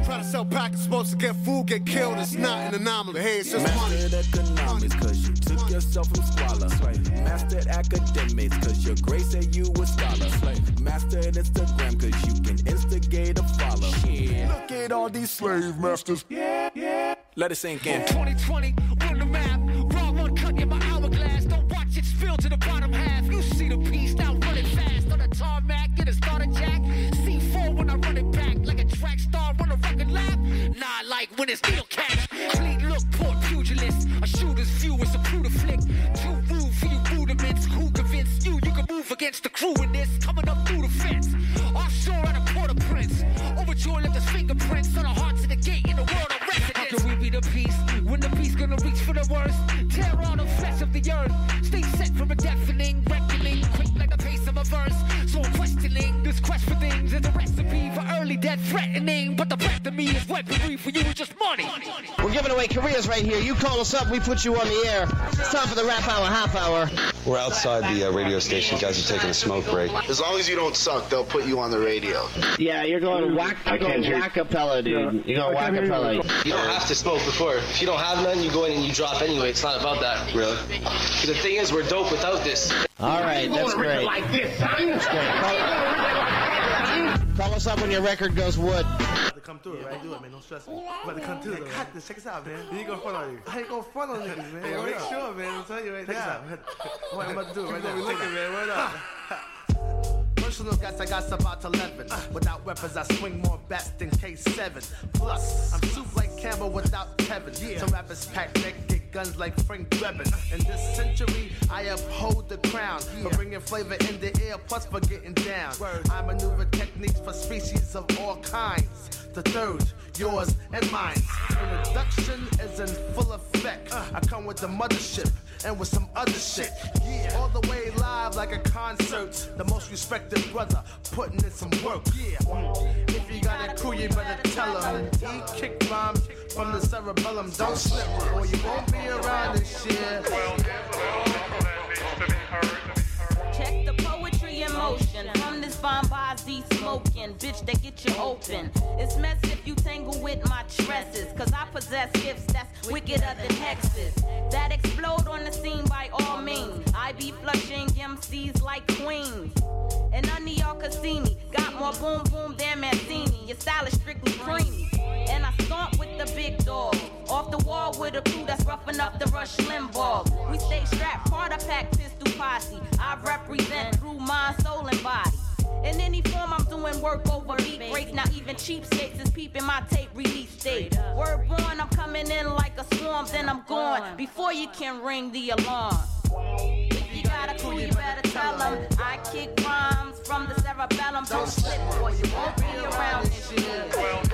Try to sell packets, supposed to get food, get killed. It's not an anomaly. Hey, it's just money. Mastered economics, cause you took yourself from squalor. Mastered academics, cause your grade said you a scholar. Mastered Instagram, cause you can instigate a follow. Yeah. Look at all these slave masters. Yeah. Let it sink in. 2020, on the map. Raw one cut in my hourglass. Don't watch it spill to the bottom half. You see the piece now running fast on the tarmac. Get a starter jack. C4 when I run it back. Like a track star on a record lap. Nah, like when it's steel catch. Clean look, port pugilist. A shooter's view is a brutal flick. Too rude for you rudiments. Who convinced you can move against the crew in this? Coming up through the fence. Offshore at a Port-au-Prince. Overjoyed left his fingerprints on the hearts of the gate in the world of residence. How can we be the peace when the beast gonna reach for the worst? Tear all the flesh of the earth. Stay set from a deafening reckoning. Quick like the pace of a verse. So I'm questioning this quest for things is a recipe for early death threatening. But the breath of me is weaponry for you is just money. We're giving away careers right here. You call us up, we put you on the air. It's time for the rap hour, half hour. We're outside the radio station. Guys are taking a smoke break. As long as you don't suck, they'll put you on the radio. Yeah, you're going whack-a-pella, dude. You're going whack-a-pella. You don't have to smoke before. If you don't have none, you go in and you drop anyway. It's not about that. Really? Because the thing is, we're dope without this. All right, that's great. Like this, son. That's great. Call us up when your record goes wood. Come through it, right? Do it, man. Don't stress me. But to come through it. Cut this. Check us out, man. You ain't gonna front on you. I ain't gonna front on niggas, man. Hey, make sure, man. I'm telling you right now. Check us out. What I'm about to do it right now. We looking, man. Word up. Personal guys, I got about 11. Without weapons, I swing more bats than K7. Plus, I'm soup like Campbell without Kevin. Some rappers pack neck, get guns like Frank Drebin. In this century, I uphold the crown for bringing flavor in the air, plus for getting down. I maneuver techniques for species of all kinds. The third, yours and mine. Introduction is in full effect. I come with the mothership and with some other shit. All the way live like a concert. The most respected brother putting in some work. If you got a crew, you better tell them. He kick rhymes from the cerebellum. Don't slip or you won't be around this year. Check the poetry in motion. From this Bombazi smoking, bitch, they get you open. It's mess if you tangle with my tresses. Cause I possess gifts that's wickeder than hexes. That explode on the scene by all means. I be flushing MCs like queens. And none of y'all could see me. Got more boom boom than Mancini. Your style is strictly creamy. And I stomp with the big dog. Off the wall with a crew that's roughing up the Rush Limbaugh. We stay strapped, part of pack pistol posse. I represent through mind, soul, and body. In any form, I'm doing work over beat breaks. Not even cheapskates is peeping my tape release date. Word born, I'm coming in like a swarm, then I'm gone before you can ring the alarm. If you got a crew, you better tell them. I kick rhymes from the cerebellum. Don't slip, or you won't be around this year.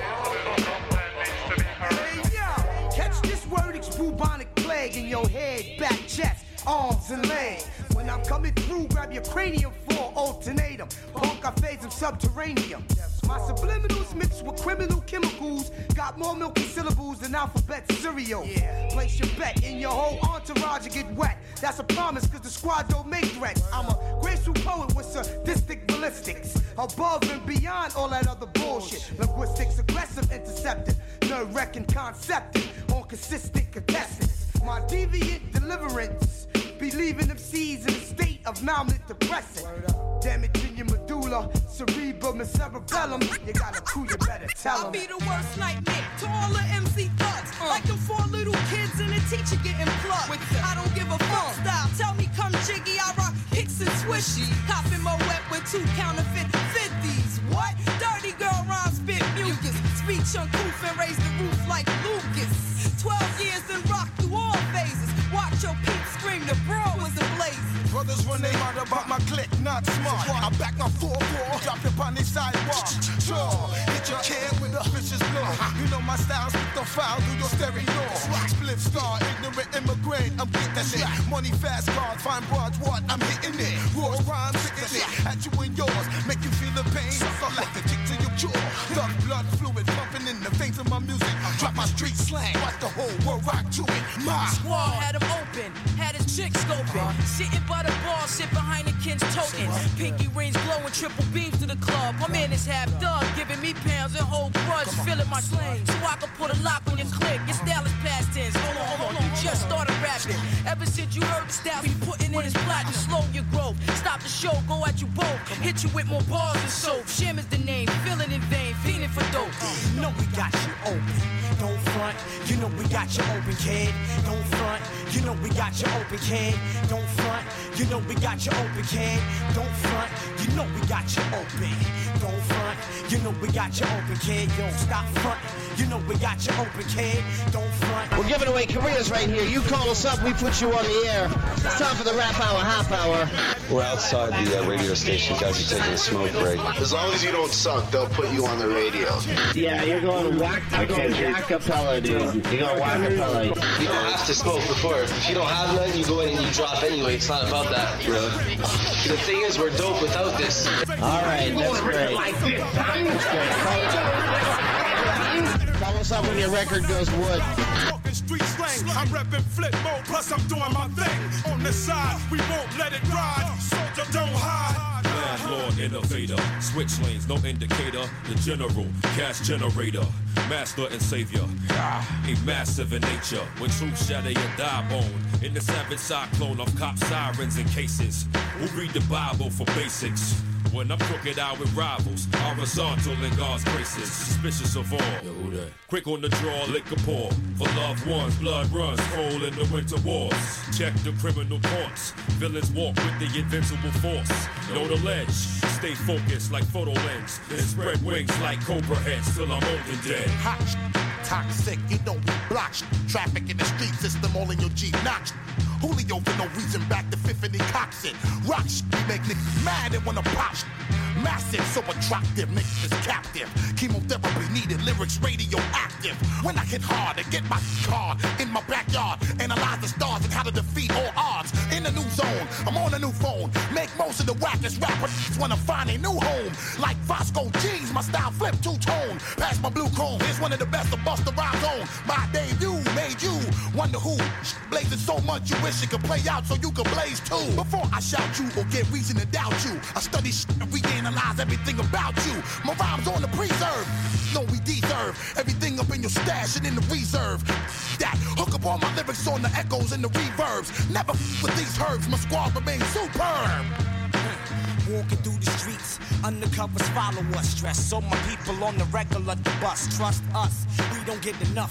Hey, yo, catch this word, it's bubonic plague in your head, back, chest, arms, and legs. When I'm coming through, grab your cranium for ultimatum. Punk, I phase them subterranean. My subliminals mixed with criminal chemicals got more milky syllables than alphabet cereal. Place your bet in your whole entourage and get wet. That's a promise, cause the squad don't make threats. I'm a graceful poet with sadistic ballistics. Above and beyond all that other bullshit. Linguistics aggressive, intercepted. Nerve wrecking, concepted on consistent contestants. My deviant deliverance. Believing MCs in a state of malnutrition. Damaging your medulla, cerebrum and cerebellum. You got a crew, you better tell them. I'll be the worst nightmare to all the MC thugs. Like them 4 little kids and a teacher getting plugged. I don't give a fuck style. Tell me come jiggy, I rock hicks and swishy. Copping my wet with 2 counterfeit 50s. What? Dirty girl rhymes spit mucus. Speech uncouth and raise the roof like Lucas. 12 years and rock through all phases. Watch your peeps scream, the brawl was ablaze. Brothers run their mouth about my clique, not smart. I back my 4-4, dropped upon the sidewalk. Sure, hit your kid with a vicious blow. You know my style, spit the foul through your stereo. Split star, ignorant immigrant, I'm getting it. Money fast cars, fine broads, what? I'm hitting it. Raw rhymes, hitting it at you and yours. Make you feel the pain, so like the kick to your jaw. Thug blood fluid pumping in the veins of my music. Drop my street slang, watch the whole world rock to it. My squad had him open, had his chick scoping. Sitting by the bar, sit behind the Ken's tokens. Pinky rings glowing, triple beams to the club. My man is half done, giving me pounds and whole grudge. Cuz feeling my slang, so I can put a lock on your click. Your style is past tense. Hold on, you just started rapping. Ever since you heard the style, you putting in his platinum. Slow your growth, stop the show, go at you both. Hit you with more bars and soap. Shim is the name, feeling in vain, feeling for dope. You know we got you open, don't front. You know we got you open, kid. Don't front. You know we got you open, kid. Don't front. You know we got you open, kid. Don't front. You know we got you open. Don't front. You know we got you open, kid. Yo, stop front. You know we got you open, kid. Don't front. We're giving away careers right here. You call us up, we put you on the air. It's time for the Rap Hour Half Hour. We're outside the radio station. Guys are taking a smoke break. As long as you don't suck, they'll put you on the radio. Yeah, you're going whack-a-pella, dude. You're going whack-a-pella. You don't have to smoke before. If you don't have none, you go in and you drop anyway. It's not about that. Really? The thing is, we're dope without this. All right, that's great. That's great. Call us up when your record goes wood. Street slang, I'm repping flip mode, plus I'm doing my thing. On the side, we won't let it ride. Soldier, don't hide. Landlord, innovator, switch lanes, no indicator. The general, cash generator, master and savior. A massive in nature, when truth shatter your die bone. In the savage cyclone of cop sirens and cases. Who read the Bible for basics? When I'm crooked out with rivals, horizontal in God's graces, suspicious of all. Yo, who that? Quick on the draw, liquor pour. For loved ones, blood runs, cold in the winter wars. Check the criminal courts. Villains walk with the invincible force. Know the ledge, stay focused like photo lens. Then spread wings like cobra heads till I'm old and dead. Hot, toxic, you know we block. Traffic in the street system, all in your Jeep knocks. Julio for no reason, back to Fifth and he cocks it. Rock we make niggas mad and wanna pop. Massive, so attractive, niggas is captive. Chemotherapy needed, lyrics radioactive. When I hit hard and get my card in my backyard, analyze the stars and how to defeat all odds. In a new zone, I'm on a new phone. Make most of the wackest rappers wanna find a new home. Like Fosco G's, my style flip two-tone. Pass my blue chrome, here's one of the best of Busta Rhymes on. My debut made you wonder who. Blazing so much you wish it could play out so you could blaze too. Before I shout you or get reason to doubt you, I study and reanalyze everything about you. My rhymes on the preserve. No, we deserve everything up in your stash and in the reserve. That hook up all my lyrics on the echoes and the reverbs. Never with these herbs, my squad remains superb. Walking through the streets, undercovers follow us. Stress all my people on the regular the bus. Trust us, we don't get enough.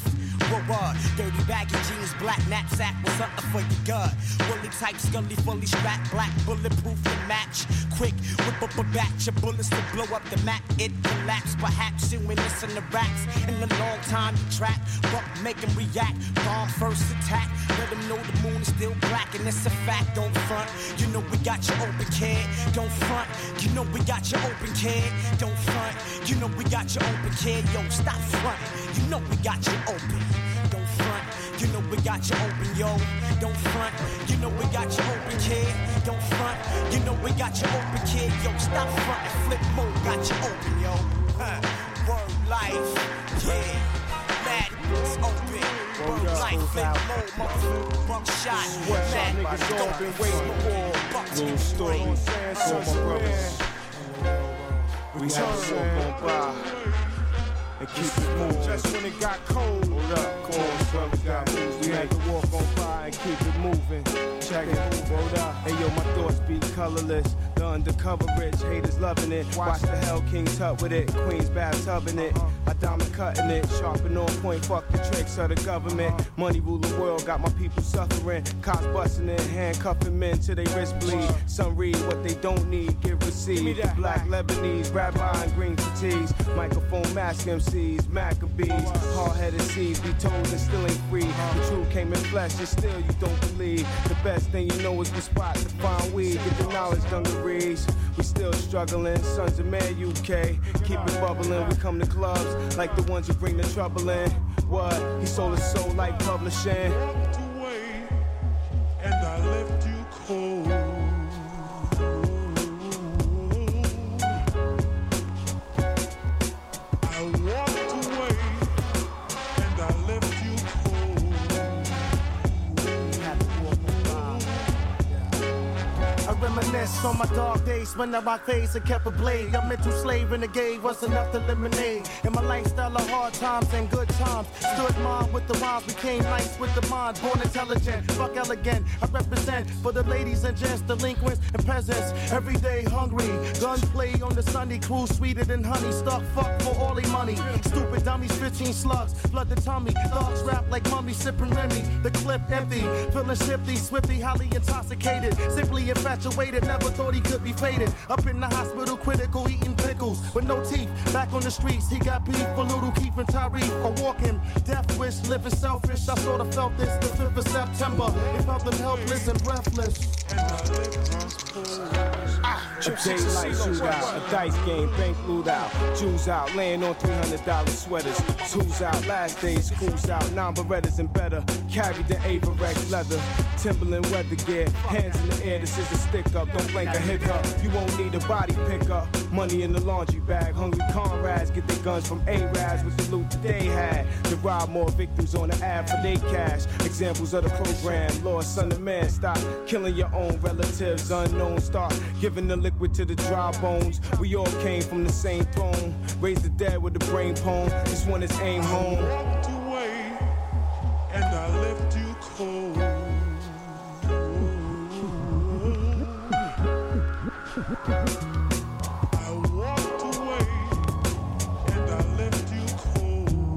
Dirty baggy jeans, black knapsack was something for your gut. Woolly type, scully, fully strapped, black bulletproof to match. Quick, whip up a batch of bullets to blow up the map. It collapsed, perhaps you ain't listen to racks. In a long time you trap, but make them react. Bomb first attack, let them know the moon is still black. And it's a fact, don't front. You know we got you open, kid. Don't front. You know we got you open, kid. Don't front. You know we got you open, kid. Yo, stop front. You know we got you open. Don't front, you know we got you open, yo. Don't front, you know we got you open, kid. Don't front, you know we got you open, kid. Yo, stop front and flip mode, got you open, yo. Word life, yeah. Mad it's open. Word life, flip mode, motherfucker. Buck shot, mad niggas open, wait before. Little story, all my brothers. We have a song on by. And keep it moving. Just when it got cold, hold up, cold brothers got moved. We had to walk on fire and keep it moving. Check it, hold up. Hey yo, my thoughts be colorless. The undercover rich, haters loving it. Watch the Hell Kings hut with it. Queens bathtubing it. I diamond cutting it. Sharp and on point, fuck the tricks of the government. Money rule the world, got my people suffering. Cops busting in, handcuffing men till they wrist bleed. Some read what they don't need, give receive. Black Lebanese, rabbi and green fatigues. Microphone mask MCs, Maccabees. Hard-headed seeds, be told and still ain't free. The truth came in flesh and still you don't believe. The best thing you know is the spot to find weed. Get the knowledge dungarees. We still struggling, Sons of Man UK. Keep it bubbling, we come to clubs like the ones who bring the trouble in. What? He sold his soul like publishing. Walked away and I left you cold. I walked away and I left you cold. I reminisce Focus on my dog days, spend that rock face and kept a blade. A mental slave renegade, was enough to lemonade. In my lifestyle of hard times and good times. Stood mom with the rhymes, became nice with the mind. Born intelligent, fuck elegant. I represent for the ladies and gents, delinquents and peasants. Every day hungry, gunplay on the Sunday cruise, sweeter than honey. Stuck fuck for all they money. Stupid dummies, 15 slugs, flood the tummy. Thugs rap like mummies, sipping Remy. The clip empty, feeling shifty, swifty, highly intoxicated. Simply infatuated, never thought he could be faded. Up in the hospital, critical, eating pickles with no teeth. Back on the streets, he got beef for Little Keith and Tyree. Or walking, death wish, living selfish. I sort of felt this the 5th of September. It felt them helpless and breathless. A daylight shootout, a dice game, bank loot out, Jews out, laying on $300 sweaters, tools out, last days, schools out, non-berettas and better, carried the Averex leather, Timberland weather gear, hands in the air, this is a stick up, don't blink a hiccup, you won't need a body pickup, money in the laundry bag, hungry comrades get their guns from Arabs with the loot that they had, to rob more victims on the ad for they cash, examples of the program, Lord, son of man, stop killing your own relatives, unknown, start giving the liquid to the dry bones. We all came from the same throne. Raised the dead with the brain poem. This one is aim home. I walked away and I left you cold. I walked away and I left you cold.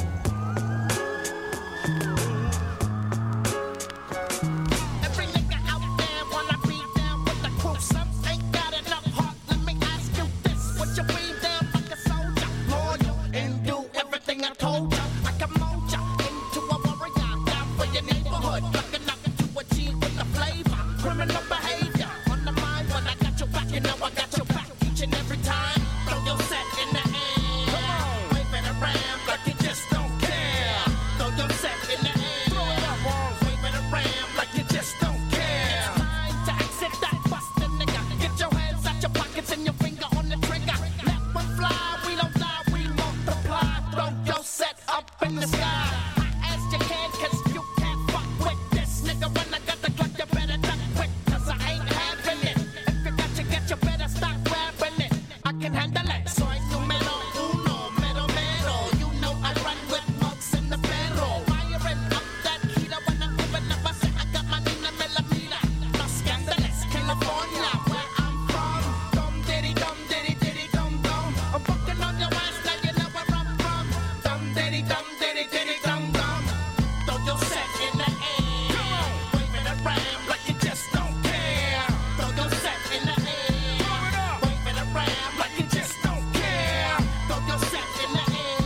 Every nigga out there wanna be down with the crew. Some ain't got enough heart. Let me ask you this: would you be down like a soldier, loyal and do everything I told ya? I can mold ya into a warrior, down for your neighborhood, looking up to achieve with the flavor. Criminal behavior on the mind when I got your back. You know I got your back each and every time. Throw your set in the air. Come on, wave it around like you just don't care. Throw your set in the air. Throw it up, wave it around like you just don't care. It's time to exit that busted nigga. Get your hands out your pockets and your finger on the trigger. Let one fly, we don't die, we multiply. Throw your set up in the sky. High as you can, cause you can't fuck with this nigga. When I got the clock, you better duck quick, cause I ain't having it. If you got your get, you better stop grabbing it. I can handle it. Soy numero uno, mero mero. You know I run with mugs in the barrel. Firing up that heater when I'm moving up. I say I got my Nina millimeter. Los Angeles, California, where I'm from. Dum diddy dum diddy diddy dum dum. I'm fucking on your ass, now you know where I'm from. Dum diddy dum diddy diddy dum dum. Throw your set in the air. Wave it around like you just don't care. Throw your set in the air. Wave it around like you just don't care. Throw your set in the air.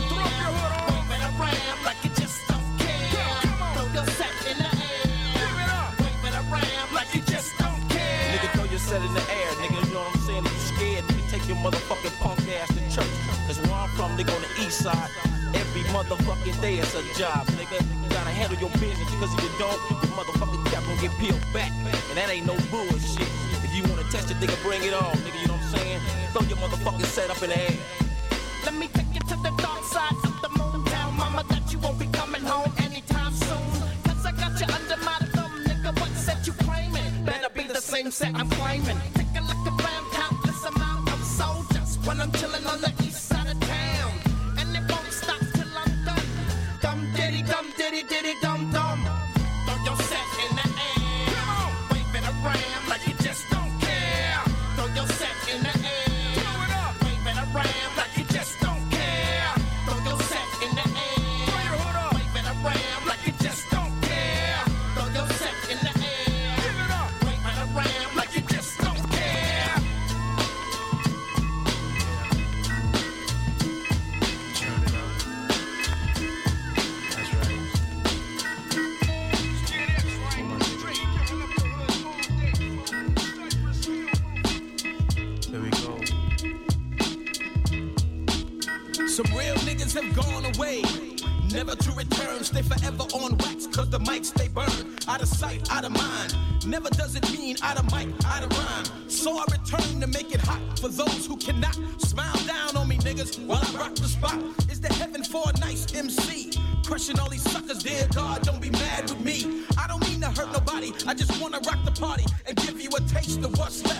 Wave it around like you just don't care. Throw your set in the air. Wave it around like you just don't care. Nigga, throw your set in the air, nigga. You know what I'm saying? If you scared, nigga, take your motherfucking punk ass to church. Cause where I'm from, nigga, on the east side, every motherfucking day it's a job, nigga. You gotta handle your business, cause if you don't, your motherfucking cap gon' get peeled back. And that ain't no bullshit. If you wanna test it, nigga, bring it on, nigga, you know what I'm saying? Throw your motherfucking set up in the air. Let me take you to the dark side of the moon. Tell mama that you won't be coming home anytime soon. Cause I got you under my thumb, nigga. What set you claiming? Better be the same set I'm claiming. Take a look around, countless amount of soldiers when I'm chilling on the east side of town. And it won't stop till I'm done. Dum diddy diddy dum dum. Throw your set in the air. Wave it around like you just don't care. Throw your set in the air. Wave it around like you just don't care. Throw your set in the air. Wave it around like you just don't care. Throw your set in the air. Wave it around like you just don't care. Some real niggas have gone away, never to return. Stay forever on wax, cause the mic stay burned. Out of sight, out of mind. Never does it mean out of mic, out of rhyme. So I return to make it hot for those who cannot. Smile down on me, niggas, while I rock the spot. Is there heaven for a nice MC? Crushing all these suckers, dear God, don't be mad with me. I don't mean to hurt nobody, I just wanna rock the party and give you a taste of what's left.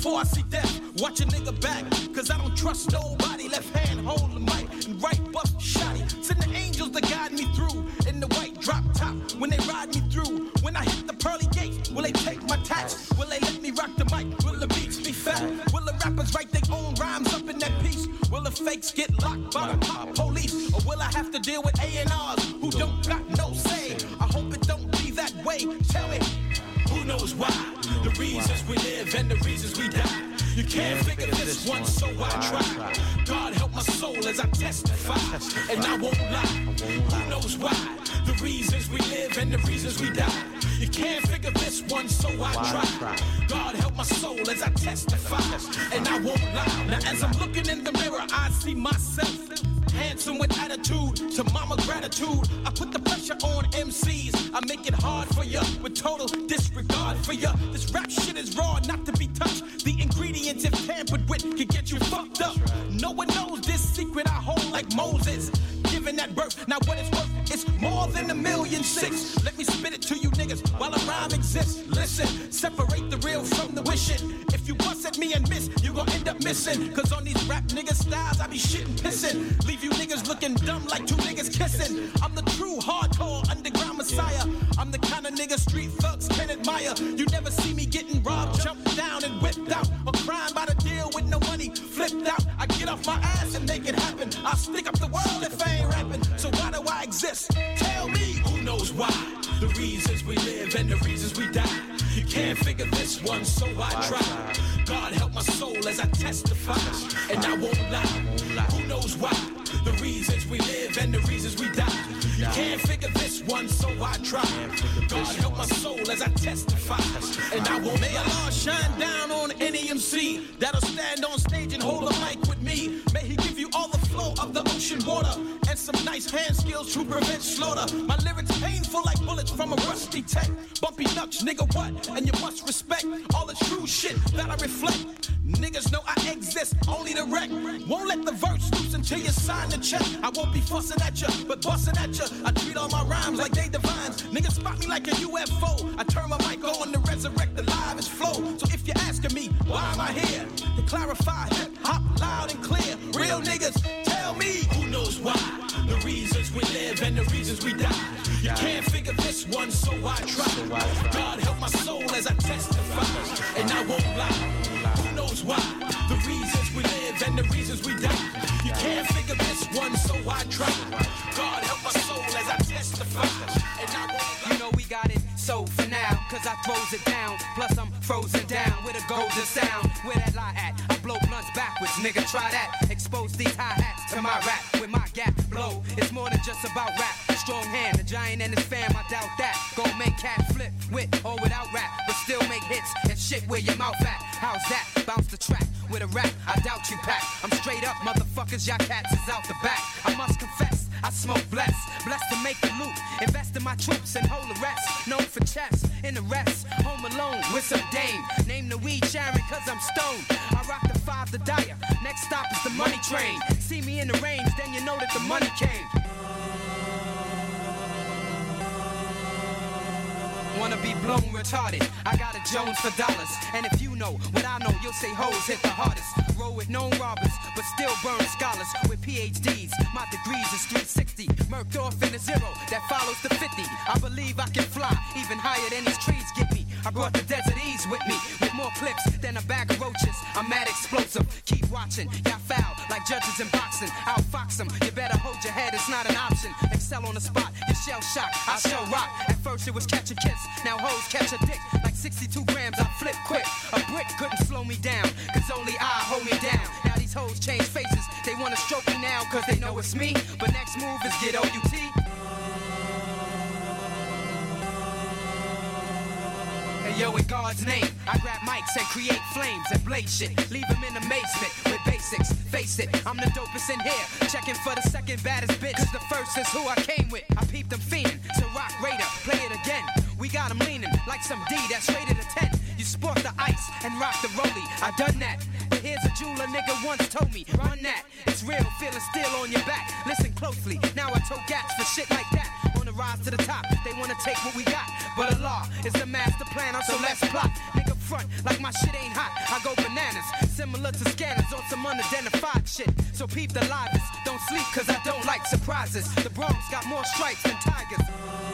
before I see death. Watch a nigga back, cause I don't trust nobody. Left hand hold the mic and right bust shotty. Send the angels to guide me through in the white drop top when they ride me through. When I hit the pearly gates, will they take my tats? Will they let me rock the mic? Will the beats be fat? Will the rappers write their own rhymes up in that piece? Will the fakes get locked by the pop police? Or will I have to deal with A&Rs who don't got no say? I hope it don't be that way. Tell me, who knows why? The reasons we live and the reasons we die. You can't figure this one, so I try. God help my soul as I testify, and I won't lie. Who knows why? The reasons we live and the reasons we die. You can't figure this one, so I try. God help my soul as I testify, and I won't lie. Now as I'm looking in the mirror, I see myself. Handsome with attitude, to mama gratitude. I put the pressure on MCs. I make it hard for ya, with total disregard for ya. This rap shit is raw, not to be touched. The ingredients, if tampered with, can get you fucked up. No one knows this secret I hold like Moses, giving that birth. Now what it's worth, it's more than 1,000,006. Let me spit it to you niggas while a rhyme exists. Listen, separate the real from the wishing. If you bust at me and miss, you gon' end up missing. Cause on these rap nigga styles, I be shitting, pissing. Leave you niggas looking dumb like two niggas kissing. I'm the true hardcore underground messiah. I'm the kind of nigga street thugs can admire. You never see me getting robbed, jumped down and whipped out, or crying by the deal with no money flipped out. I get off my ass and make it happen. I'll stick up the world if I ain't rapping. So why do I exist? Tell me, who knows why? The reasons we live and the reasons we die. You can't figure this one, so I try. God help my soul as I testify, and I won't lie. Who knows why? The reasons we live and the reasons we die. You can't figure this one, so I try. God help my soul as I testify, and I won't. May Allah shine down on any MC that'll stand on stage and hold a mic with me. May He give you all the flow of the ocean water and some nice hand skills to prevent slaughter. My lyrics painful like bullets from a rusty tech. Bumpy nuts, nigga, what? And you must respect all the true shit that I reflect. Niggas know I exist, only the wreck. Won't let the verse loose until you sign the check. I won't be fussing at ya, but busting at ya. I treat all my rhymes like they divines. Niggas spot me like a UFO. I turn my mic on to resurrect the live and flow. So if you're asking me, why am I here? To clarify, hip hop loud and clear. Real niggas, tell me, who knows why? The reasons we live and the reasons we die. You can't figure this one, so I try. God help my soul as I testify, and I won't lie. Who knows why? The reasons we live and the reasons we die. You can't figure this one, so I try. God help my soul as I testify, and I won't lie. You know we got it, so for now, cause I throws it down. Plus I'm frozen down with a golden sound. Where that lie at? I blow blunts backwards, nigga, try that. Expose these hi-hats to my rap with my gap blow. It's more than just about rap. Strong hand, the giant and his fam, I doubt that. Go make cats flip with or without rap, but still make hits and shit where your mouth at. How's that? Bounce the track with a rap, I doubt you pack. I'm straight up, motherfuckers, y'all cats is out the back. I must confess, I smoke blessed to make the loot. Invest in my troops and hold the rest. Known for chess, in the rest, home alone with some dame. Name the weed Sharon, cause I'm stoned. I rock the 5 the Dyer. Next stop is the money train. See me in the range, then you know that the money came. Wanna be blown retarded, I got a Jones for dollars. And if you know what I know, you'll say hoes hit the hardest. Roll with known robbers, but still burn scholars with PhDs. My degrees is 360, murked off in a zero that follows the 50. I believe I can fly even higher than these trees get me. I brought the desert ease with me, with more clips than a bag of roaches. I'm mad explosive, keep watching, y'all foul like judges in boxing. I'll fox them, you better hold your head, it's not an option. Excel on the spot, you shell shock, I shell rock. At first it was catch a kiss, now hoes catch a dick. Like 62 grams, I flip quick. A brick couldn't slow me down, cause only I hold me down. Now these hoes change faces, they wanna stroke me now, cause they know it's me. But next move is get OUT. Hey yo, in God's name, I grab mics and create flames and blaze shit. Leave them in amazement with basics. Face it, I'm the dopest in here. Checking for the second baddest bitch, cause the first is who I came with. I peeped them fiending, so rock Raider, play it again. We got them leaning like some D that's rated a 10. You sport the ice and rock the rollie, I done that. But here's a jeweler nigga once told me, run that. It's real, feeling still on your back. Listen closely, now I told gats for shit like that. On the rise to the top, they wanna take what we got. But Allah is the master planner, so let's plot. Nigga front like my shit ain't hot. I go bananas, similar to scanners on some unidentified shit. So peep the livest, don't sleep cause I don't like surprises. The Bronx got more stripes than tigers.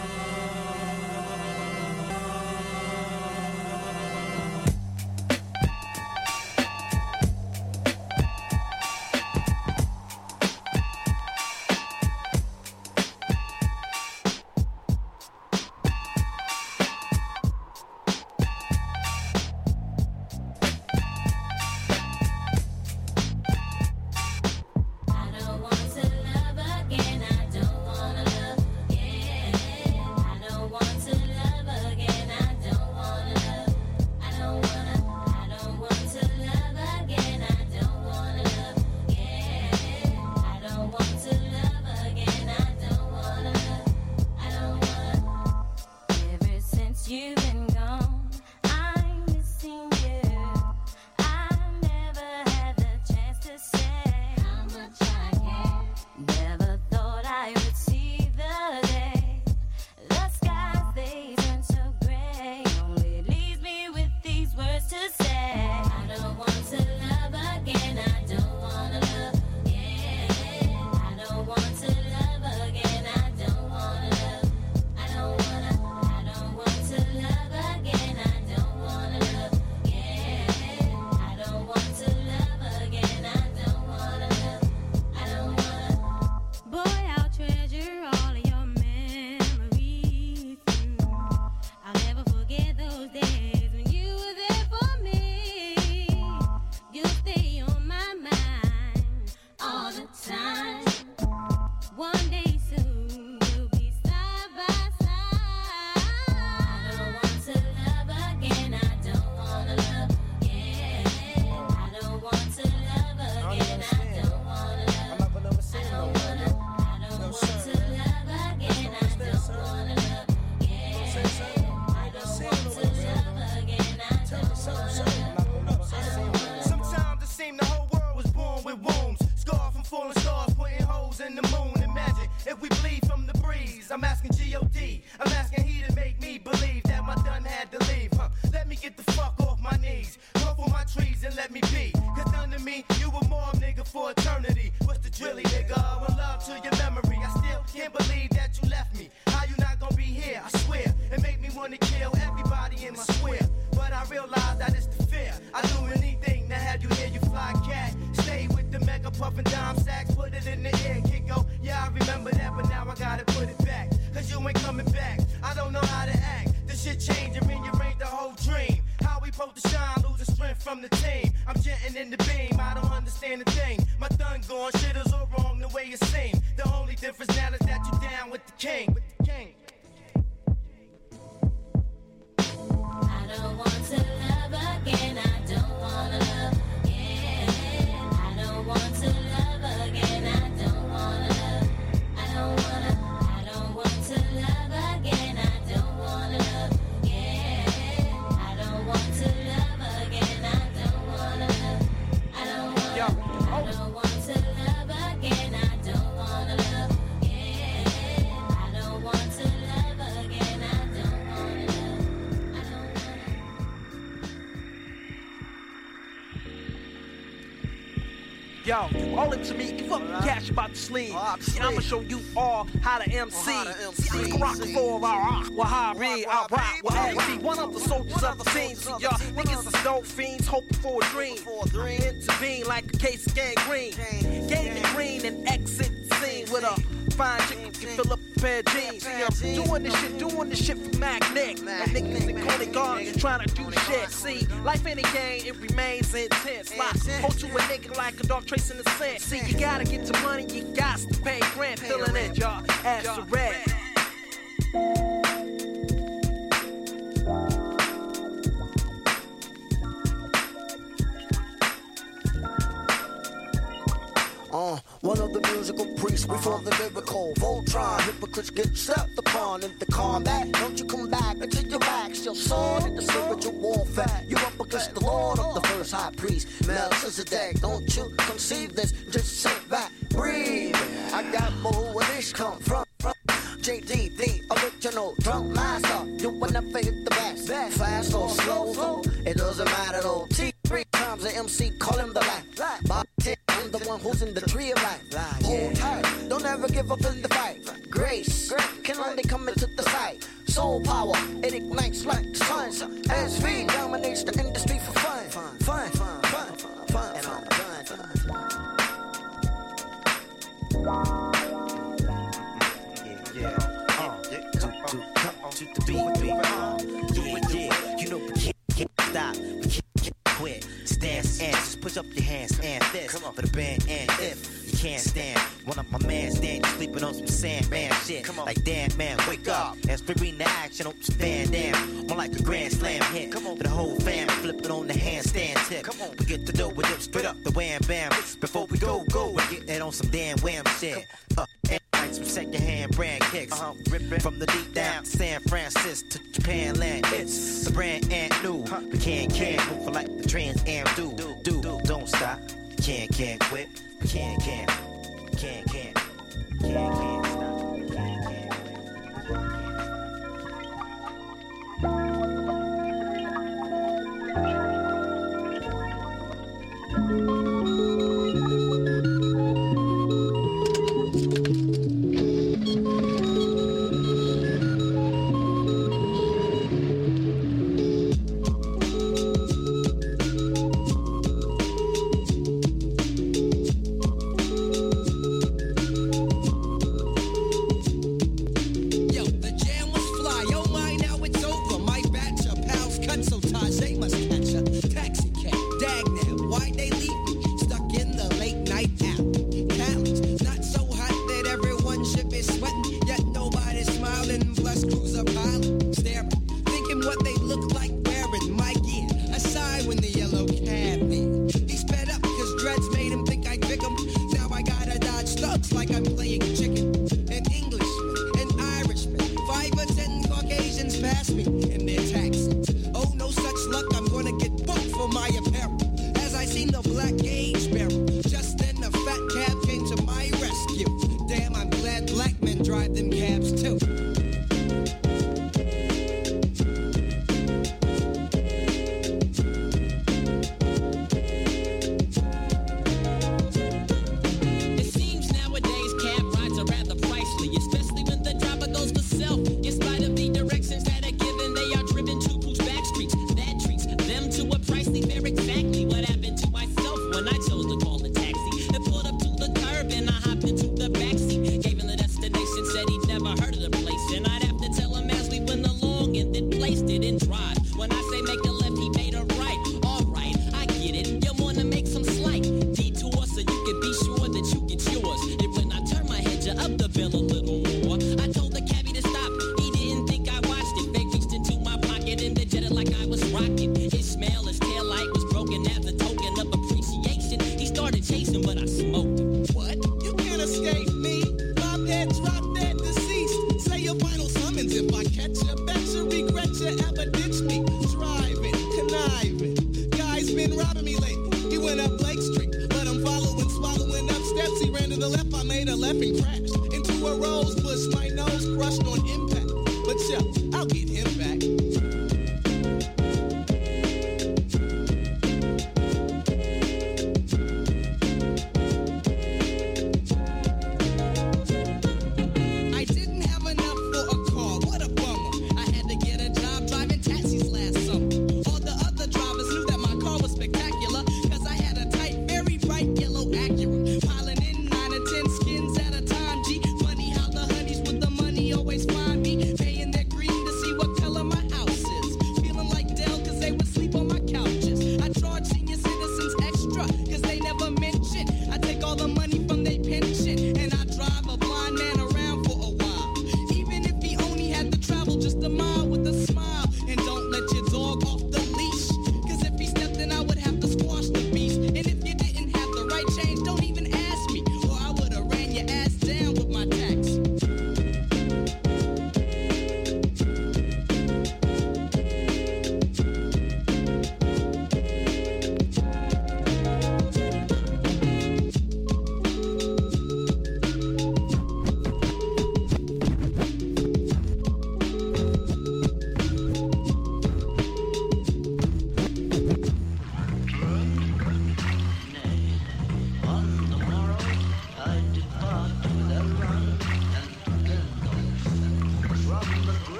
Yo, all it to me, you fucking cash about the sleeve. See, I'ma show you all how to MC. See, I can rock the floor, I rock with high read, I rock with LG. One of the soldiers of the scene. See, y'all niggas are dope fiends, hoping for a dream. Intervene like a case of gangrene. Gain green and exit scene with a fine chick who can fill up a pair of jeans. See, I'm doing this shit for Magnet. And niggas in Coney Gardens trying to do shit. See, life ain't a game, it remains intense. Like, hold to a nigga like a dog tracing the scent. See, you gotta get the money, you got to pay rent. Filling in, y'all, ass to red. One of the musical priests before the lyrical Voltron. Hypocrites get stepped upon in the combat. Don't you come back until your back's still sword in the spiritual warfare. You're up against the Lord of the first high priest, Melchizedek. Don't you conceive this? Just sit back, breathe. I got more where this come from. JD, the original professional drunk master. You will never hit the best. Fast or slow, it doesn't matter though. T3 times the MC, call him the life. By 10, I'm the one who's in the tree of life. Hold tight, don't ever give up in the fight. Grace can only come into the sight. Soul power, it ignites like the sun. SV dominates the industry for fun. Fun. And I'm done. To the beat. Yeah. You know we can't stop. We can't quit. Stance and just push up your hands and fists for the band. And if you can't stand one of my man stand, you sleeping on some Sandman shit. Like damn man, wake up and screaming the action on some Van Damme. More like a grand slam hit. For the whole fam flipping on the handstand tip. We get to do with it straight up the wham bam. Before we go, we get it on some damn wham shit. And some second-hand brand kicks. Ripping from the deep down San Francisco to Japan land. It's the brand and new. We can't move for like the Trans Am do. Don't stop. Can't quit. Can't stop.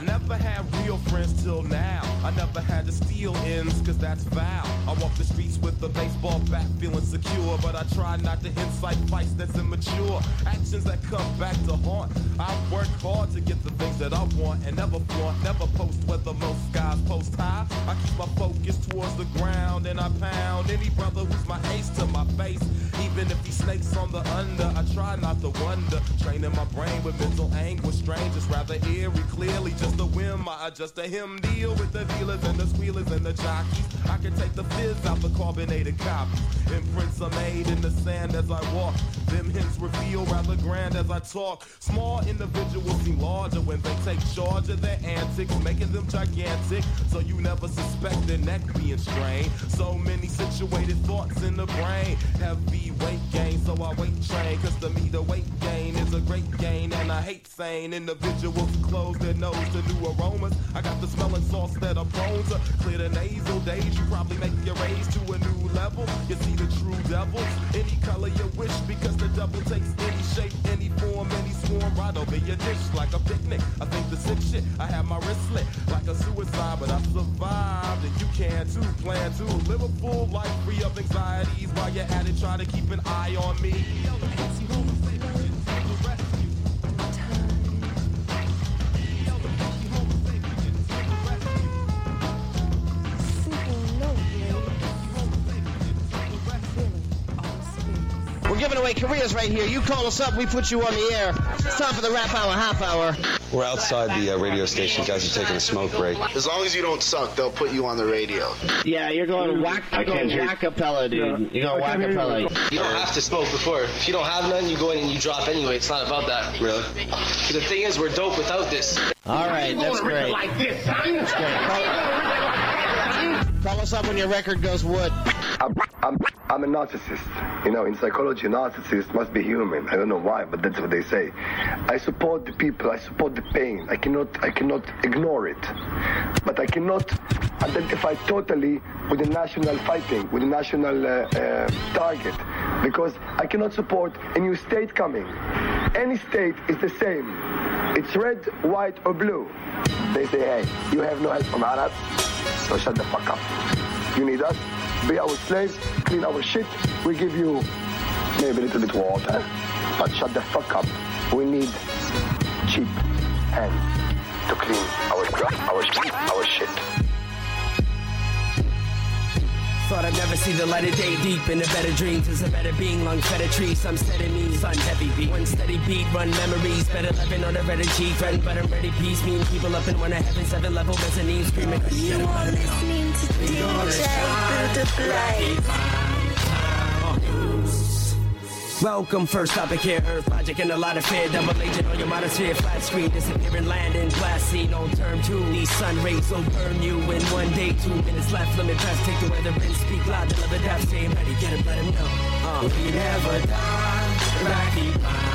I never had real friends till now. I never had to steal ends, cause that's foul. I walk the streets with a baseball bat feeling secure, but I try not to incite fights that's immature. Actions that come back to haunt. I work hard to get the things that I want and never flaunt, never post where the most guys post high. I keep my focus towards the ground and I pound any brother who's my ace to my face. Even if he snakes on the under, I try not to wonder. Training my brain with mental anguish, strangers rather eerie. Clearly just a whim, I adjust to him. Deal with the dealers and the squealers and the jockeys. I can take the fizz out the carbonated copies. Imprints are made in the sand as I walk. Them hints reveal rather grand as I talk. Small individuals seem larger when they take charge of their antics, making them gigantic, so you never suspect their neck being strained. So many situated thoughts in the brain. Heavy weight gain, so I weight train, cause to me the weight gain is a great gain. And I hate sane individuals who close their nose to new aromas. I got the smelling sauce that I'm prone to clear the nasal days. You probably make your raise to a new level. You see the true devils, any color you wish, because the devil takes any shape, any form, any swarm, right over your dish like a picnic. I think the sick shit, I have my wrist slit like a suicide, but I survived, and you can too. Plan to live a full life free of anxieties. While you're at it, try to keep an eye on me. We're giving away careers right here. You call us up, we put you on the air. It's time for the Rap Hour half hour. We're outside the radio station. Guys are taking a smoke break. As long as you don't suck, they'll put you on the radio. Yeah, you're going whack-a-pella, dude. You're going whack-a-pella. You don't have to smoke before. If you don't have none, you go in and you drop anyway. It's not about that. Really? The thing is, we're dope without this. All right, that's great. Like this, son. That's great. Call us up when your record goes wood. I'm a narcissist. You know, in psychology, a narcissist must be human. I don't know why, but that's what they say. I support the people. I support the pain. I cannot ignore it. But I cannot identify totally with the national fighting, with the national target, because I cannot support a new state coming. Any state is the same. It's red, white, or blue. They say, hey, you have no help from Arabs, so shut the fuck up. You need us. Be our slaves, clean our shit. We give you maybe a little bit water, but shut the fuck up. We need cheap hands to clean our shit. Thought I'd never see the light of day. Deep into better dreams as a better being. Lung fed a tree, some said it means sun heavy beat. One steady beat, run memories. Better living on the red G. Friend, but I'm ready peace. Mean people up in one of heaven, 7 level mezzanine screaming. You are listening to DJ Build the Blaze. Welcome, first topic here, Earth logic and a lot of fear. Double agent on your monosphere, flat screen, disappearing, landing, glass scene on turn 2. These sun rays will burn you in 1 day, 2 minutes left. Limit press, take the weather and speak loud. Deliver death, stay ready, get him, let him know. We never die, Rocky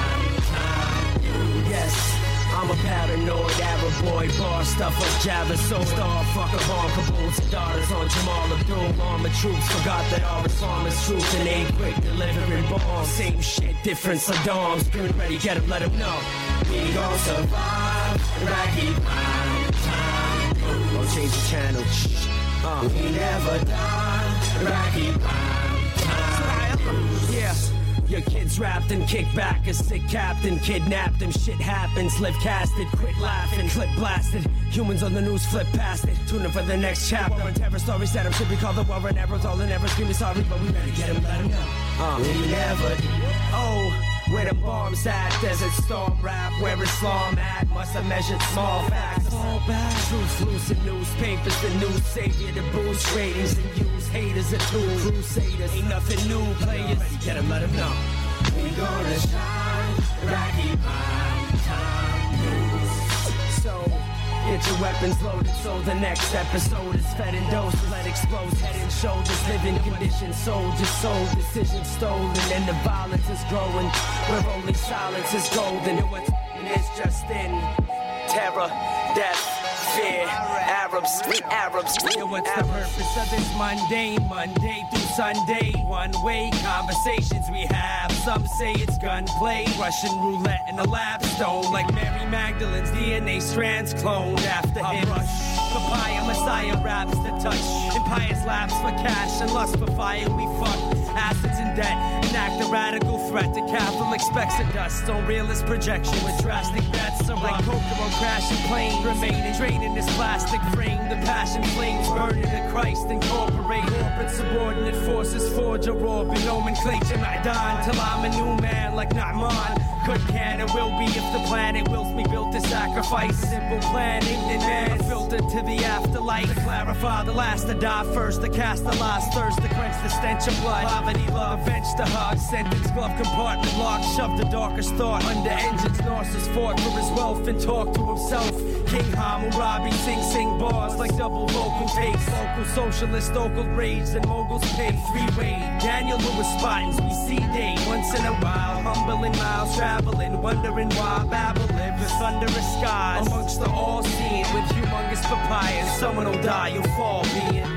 time. Yes. I'm a paranoid Arab boy, bar stuffer, Java, soul star, fucker, bomb, caboose, daughters on Jamal Abdul, armor troops, forgot that our farmers truth and ain't quick delivering bombs, same shit, different Saddams, good ready, get him, let him know, we gon' survive, Iraqi prime time, don't change the channel, we never die, Iraqi prime time, yeah. Your kids rapped and kicked back, a sick captain kidnapped him, shit happens, live casted, quit laughing, clip blasted, humans on the news flip past it, tune in for the next chapter, war and terror stories that should be called the war and arrows, all in ever screaming sorry, but we better get him, let him know, we never, where them bombs at, desert storm rap, where Islam at, must have measured small facts, truth loose in newspapers, the new savior to boost ratings and use haters as tools, crusaders, ain't nothing new, players, get him, let him know, we gonna shine, Rocky prime time news, so, get your weapons loaded, so the next episode is fed and dosed. Let explode head and shoulders, living conditions, soldiers, soul decisions stolen, and the violence is growing. Where only silence is golden, and what's is just in terror, death, fear. Arabs. Yo, what's the purpose of this mundane, Monday through Sunday? One-way conversations we have. Some say it's gunplay, Russian roulette in the lab stone, like Mary Magdalene's DNA strands cloned after him. Papaya Messiah raps the touch. Empire's laps for cash and lust for fire. We fuck acids and debt. Enact a radical threat to Catholic specks of dust on realist projection with drastic bets. I'm like Kokomo crashing planes, remaining draining this plastic frame. The passion flames burning to Christ incorporate. Corporate subordinate forces forge a orbit nomenclature. I die until I'm a new man like Naaman. Good can and will be if the planet wills me built to sacrifice. Simple planning and man filtered to the afterlife. To clarify the last to die first, to cast the last thirst, to quench the stench of blood. Poverty, love, bench to hug, sentence, glove compartment locked, shove the darkest thought under engines. Narcissus fought for his wealth and talked to himself. King Hammurabi sing bars like double vocal takes. Local socialist, local rage, and moguls pay three-way. Daniel Lewis Spottins, we see day once in a while. Humbling miles traveling, wondering why Babel lives with thunderous skies. Amongst the all-seeing with humongous papayas. Someone will die, you'll fall being.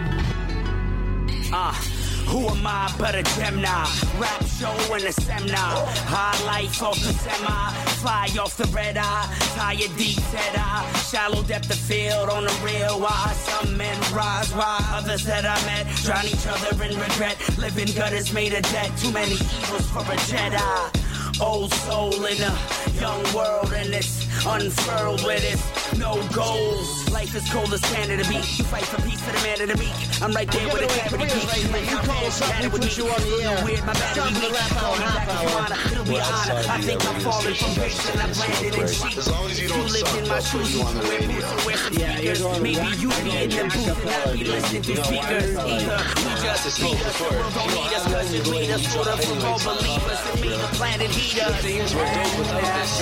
Who am I but a Gemini? Rap show and a seminar. High life off the semi. Fly off the red eye. Tired deep set eye. Shallow depth of field on the real. Why some men rise, why others that I met drown each other in regret. Living gutters made of debt. Too many evils for a Jedi. Old soul in a young world, and it's unfurled with its no goals. Life is cold as Canada beat. You fight for peace for the man of the meek. I'm right there with a cavity peak. You call us up, we put you on the air. Time for the rap hour, half hour. It'll be honor. I think I'm falling from grace and I've landed in sheep. As long as you don't suck, they'll put you on the radio. Maybe you be in the booth and I'll be listening to speakers. Either we just beat us, the world don't need us, cause you lead us. Put up for all believers and me, the planet heat us. Things were dope without this.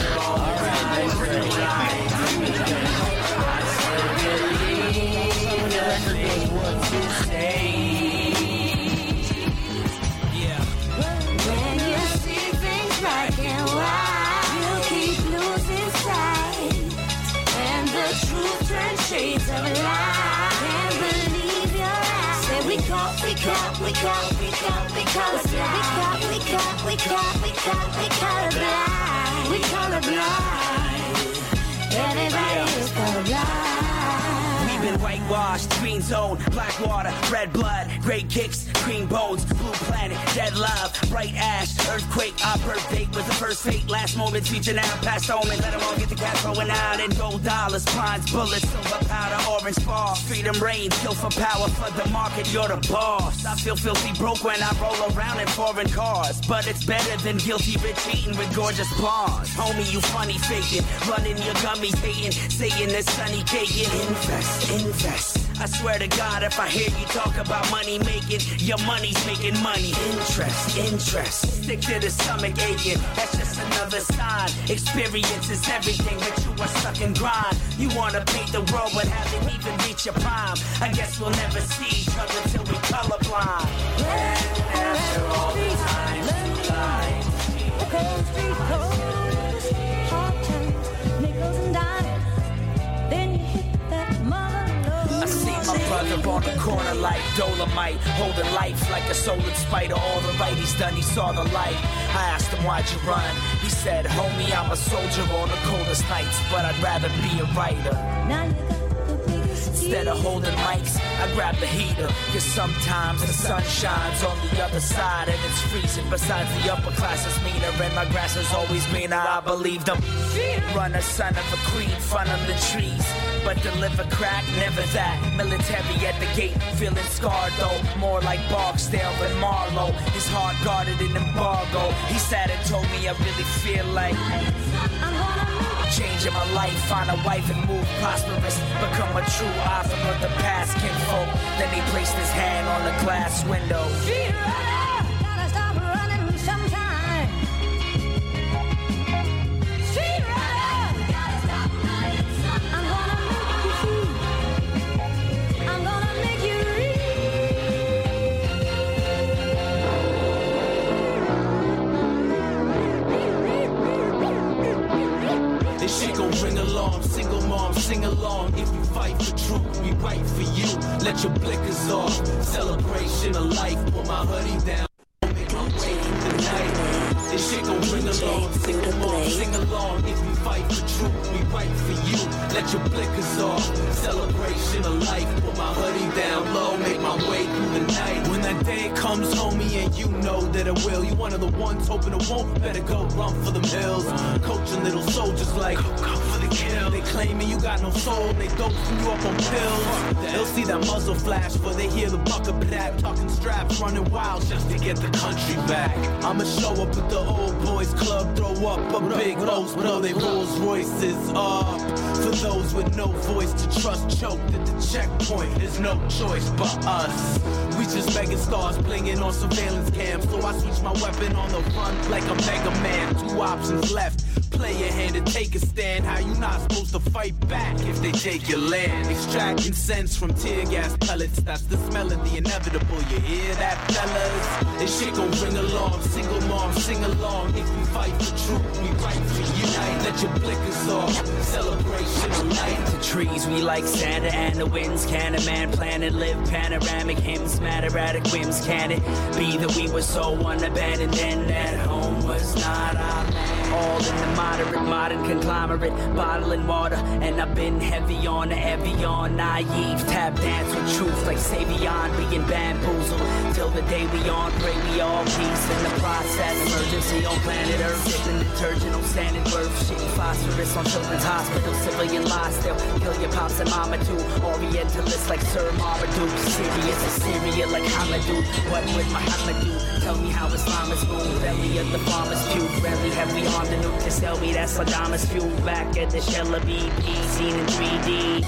When you see things black and white, you keep losing sight, and the truth turns shades of light. Can't believe your eyes. Say we caught colorblind. Everybody is colorblind. We've been whitewashed, green zone, black water, red blood, great kicks, green bones, blue planet, dead love, bright ash, earthquake. Our birth date was the first fate. Last moments reaching out past omen. Let them all get the cash flowing out in gold dollars, bronze bullets, silver powder, orange ball. Freedom reigns, kill for power for the market. You're the boss. I feel filthy broke when I roll around in foreign cars, but it's better than guilty rich eating with gorgeous blondes. Homie, you funny faking, running your gummies hating, saying this sunny caking. Invest. I swear to God, if I hear you talk about money making, your money's making money. Interest. Stick to the stomach aching. That's just another sign. Experience is everything, but you are stuck in grind. You wanna paint the world, but haven't even reached your prime. I guess we'll never see each other till we colorblind. After all the time, the cold street coast, hard times, nickels and dimes. Then you hit that mother. I see my brother on the corner like Dolomite, holding life like a solar spider. All the right he's done, he saw the light. I asked him, why'd you run? He said, homie, I'm a soldier on the coldest nights, but I'd rather be a writer. Now you got the biggest. Instead of holding mics, I grab the heater, cause sometimes the sun shines on the other side and it's freezing. Besides, the upper class is meaner and my grass is always greener. I believe them. Runner, son of a queen, front of the trees, but deliver crack, never that. Military at the gate, feeling scarred though. More like Barksdale than Marlowe. His heart guarded in embargo. He sat and told me I really feel like changing my life, find a wife and move prosperous. Become a true author of the past kinfolk. Then he placed his hand on the glass window. Gotta stop running sometime. I'm gonna make you This shit gon' ring along, single mom, sing along. If you fight let your blinkers off. Celebration of life, pull my hoodie down. Make my way through the night. This shit gon' bring along, sing along. If you fight for truth, we fight for you. Let your blinkers off. Celebration of life, put my hoodie down low, make my way through the night. When that day comes, homie, and you know that it will. You one of the ones hoping it won't. Better go run for them hills. Coaching little soldiers like go for the kill. They claiming you got no soul, they doping you up on pills. They'll see that muzzle flash, for they hear the buck of that. Talking straps, running wild just to get the country back. I'ma show up at the old boys club, throw up a big roast, blow they Rolls Royces up. For those with no voice to trust, choked at the checkpoint, there's no choice but us. We just mega stars blinging on surveillance cams, so I switch my weapon on the run like a Mega Man. Two options left. Play your hand and take a stand. How you not supposed to fight back if they take your land? Extracting sense from tear gas pellets. That's the smell of the inevitable. You hear that, fellas? This shit gon' bring along. Single mom, sing along. If we fight for truth, we fight for unite. Let your blinkers off. Celebration of life. The trees we like Santa and the winds. Can a man plan and live panoramic hymns? Materatic whims. Can it be that we were so unabandoned and that home was not our land? All in the moderate, modern conglomerate, bottling water, and I've been heavy on the Evian, naive, tap dance with truth like Savion, being bamboozled, till the day we on, pray we all peace in the process, emergency on planet Earth, sipping detergent on standard worth, shitty phosphorus on children's hospital, civilian lies still, kill your pops and mama too, orientalists like Sir Marmaduke, serious Assyria like Hamadou, what would Muhammad do? Tell me how Islam is moved, belly of the farmer's pew, rarely have we armed the nuke to sell me that Saddam's fuel back at the shell of BP, seen in 3D.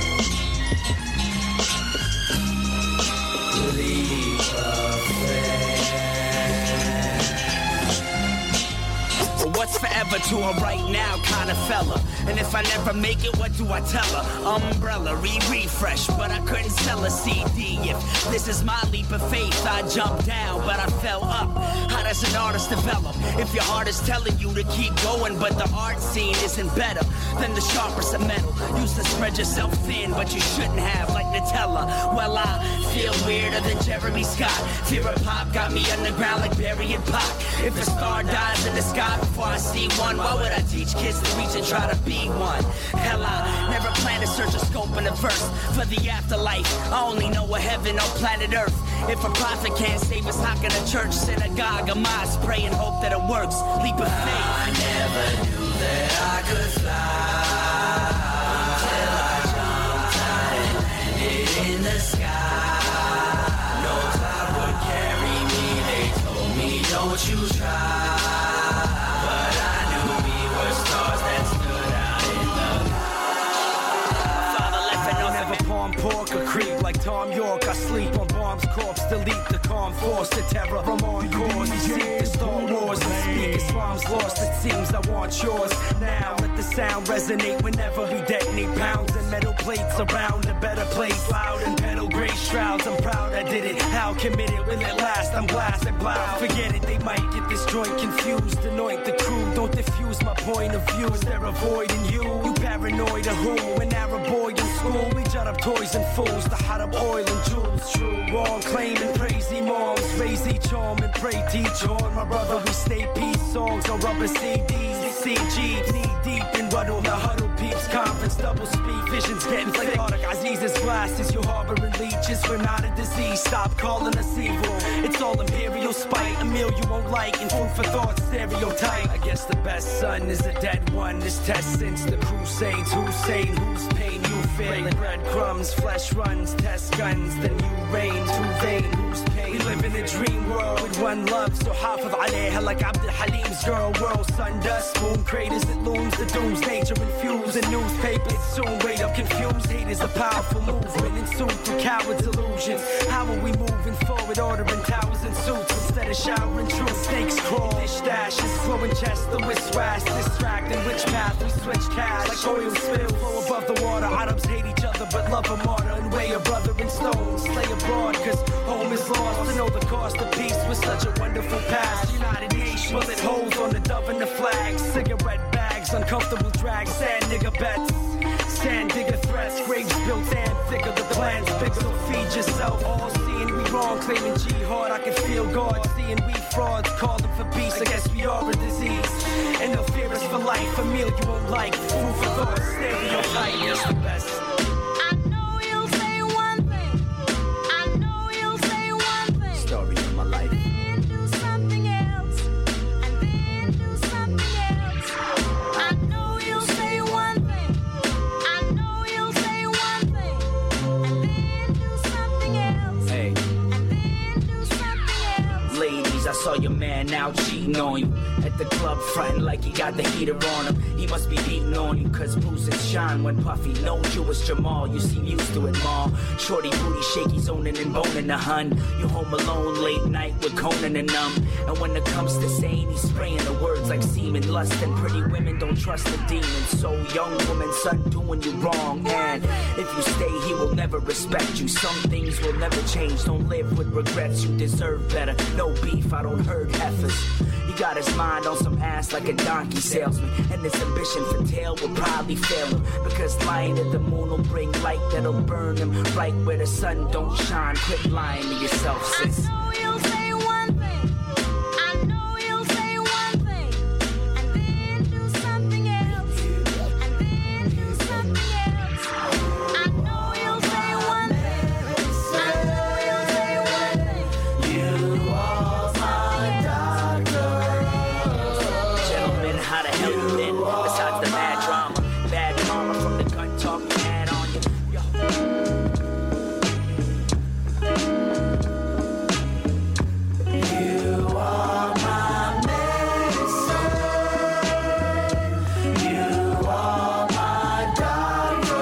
What's forever to a right now kind of fella? And if I never make it, what do I tell her? Umbrella, refresh, but I couldn't sell a CD. If this is my leap of faith, I jumped down, but I fell up. How does an artist develop? If your heart is telling you to keep going, but the art scene isn't better than the sharpest of metal. Used to spread yourself thin, but you shouldn't have, like Nutella. Well, I feel weirder than Jeremy Scott. Fear of pop got me underground like Barry and Pac. If a star dies in the sky before I see one, why would I teach kids to reach and try to be one? Hell, I never plan to search a scope in a verse for the afterlife. I only know a heaven on planet Earth. If a prophet can't save us, how can a church, synagogue, or mosque pray and hope that it works? Leap of faith. I never knew that I could fly till I jumped out and landed in the sky. No cloud would carry me. They told me, don't you try. Pork or creep like Tom York. I sleep on bombs, corpse, delete the calm force, the terror from on course. Seek the Star Wars and speak Islam's lost. It seems I want yours. Now let the sound resonate whenever we detonate pounds and metal plates around a better place. Loud and pedal gray shrouds. I'm proud I did it. How committed will it last? I'm blasting loud. Forget it, they might get this joint confused. Anoint the crew, don't diffuse my point of view. They're avoiding you. You paranoid of who? An Arab boy in school. We jut up toys and fools to hot up oil and jewels. True, wrong, claiming praise moms. Raise each arm and pray teach on. My brother, we stay peace songs on rubber CDs. CG, knee deep in Ruddle. The huddle peeps, conference, double speed. Visions getting thick. Aziz's glasses, you harboring leeches. We're not a disease, stop calling us evil. It's all imperial spite. A meal you won't like and food for thought stereotype. I guess the best son is a dead one. This test since the Crusades. Hussein, whose pain you feel? Breadcrumbs, flesh runs, test guns. The new reign, too vain, whose pain? We live in a dream world with one love. So hafiz alayha like Abdul Halim's girl. World, sun dust, moon craters, it looms. The doom's nature infused in newspapers. Soon wait up confused. Hate is a powerful movement ensued through cowards' illusions. How are we moving forward? Ordering towers and suits instead of showering truth. Snakes crawl, dish dashes, flowing chest, the wiswash, distracting. Which path we switch cash like oil spill. Flow above the water. Arabs hate each other but love a martyr and weigh a brother in stone. Slay abroad cause home is lost. To know the cost of peace was such a wonderful past. United Nations, bullet holes on the dove and the flag. Cigarette bags, uncomfortable drag, sad nigga bets. Sand digger threats, graves built and thicker bigger the plans, bigger. So feed yourself. All seeing we wrong, claiming jihad. I can feel God, seeing we frauds, calling for beasts. I guess we are a disease, and they'll fear us for life. A meal you won't like, food for thought, stereotype. It's the best. Story of my life. Then do something else, and then do something else. I know you'll say one thing. I know you'll say one thing, and then do something else. Hey. And then do something else. Ladies, I saw your man out cheating on you. At the club frontin' like he got the heater on him. He must be beating on you, cause bruises shine when Puffy knows you was Jamal. You seem used to it, Ma. Shorty booty shaky, zoning and boning the hun. You home alone late night with Conan and them. And when it comes to saying, he's spraying the words like semen. Lust and pretty women don't trust the demons. So young woman, son, doing you wrong. And if you stay, he will never respect you. Some things will never change. Don't live with regrets, you deserve better. No beef, I don't hurt heifers. He got his mind on some ass like a donkey salesman, and his ambition for tail will probably fail him, because lying at the moon will bring light that'll burn him right where the sun don't shine. Quit lying to yourself, sis. I know you'll say one thing. I know you'll say one thing, and then do something else, and then do something else. I know you'll say one thing. I know you'll say one thing. You are my doctor. Gentlemen, how the hell you been? Besides the bad drama, bad karma from the gun talk we had on you. You are my medicine. You are my doctor.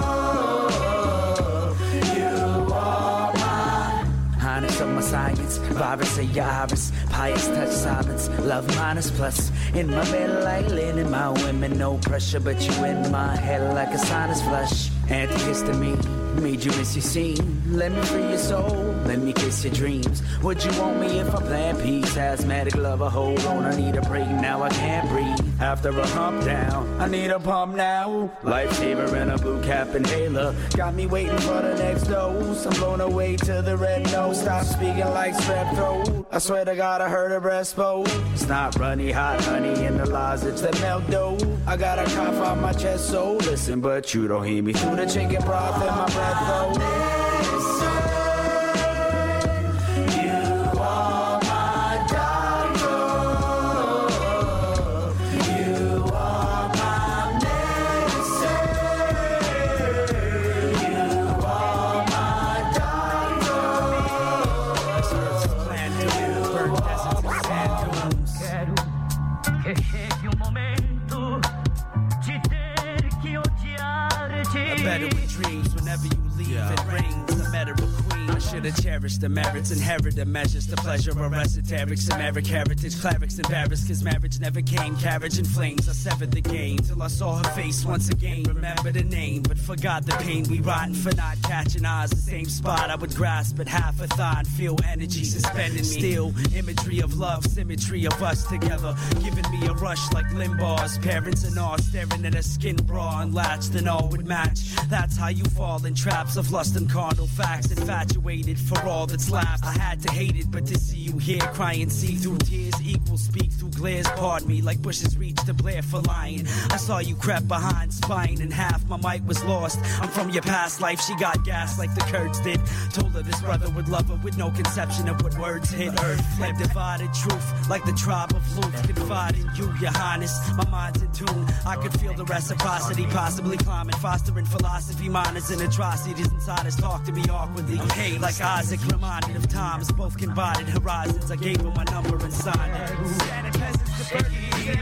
You are my highness of my science, virus of your iris, pious touch silence, love minus plus. In my bed like linen, my women, no pressure, but you in my head like a sinus flush. Antihistamine, made you miss your scene. Let me free your soul, let me kiss your dreams. Would you want me if I plan peace? Asthmatic lover, hold on, I need a break now, I can't breathe. After a hump down, I need a pump now. Lifesaver and a blue cap inhaler, got me waiting for the next dose. I'm blown away to the red nose, stop speaking like strep throat. I swear to God I heard a breast boat. It's not runny hot honey in the lozenge that melt dough. I got a cough on my chest, so listen, but you don't hear me through the chicken broth in my breath though. You are my doctor. You are my medicine. You are my doctor. Plan to burn deserts and sand dunes. Quero que chegue momento de ter que odiar-te. A better with dreams whenever you leave, it rings. I met her a queen. I should have cherished the merits, inherit the measures, the pleasure of esoterics, American heritage, clerics embarrassed, cause marriage never came. Carriage in flames, I severed the game till I saw her face once again. Remember the name, but forgot the pain. We rotten for not catching eyes. The same spot I would grasp at half a thigh and feel energy suspending me. Still, imagery of love, symmetry of us together, giving me a rush like Limbaugh's. Parents and all staring at a skin bra unlatched and all would match. That's how you fall in traps of lust and carnal facts. Infatuated for all that's left. I had to hate it, but to see you here crying, see through tears, equal speak through glares. Pardon me, like bushes reach to Blair for lying. I saw you crept behind, spine in half. My mic was lost. I'm from your past life. She got gas like the Kurds did. Told her this brother would love her with no conception of what words hit. Earth flip divided truth like the tribe of Luke. Confide in you, your highness. My mind's in tune. I could feel the reciprocity, possibly climbing, fostering philosophy. Minors and atrocities inside us talk to me awkwardly. Hey, like Isaac, reminded of times both confided horizons. I gave him my number and signed it. Standing peasants, the burden,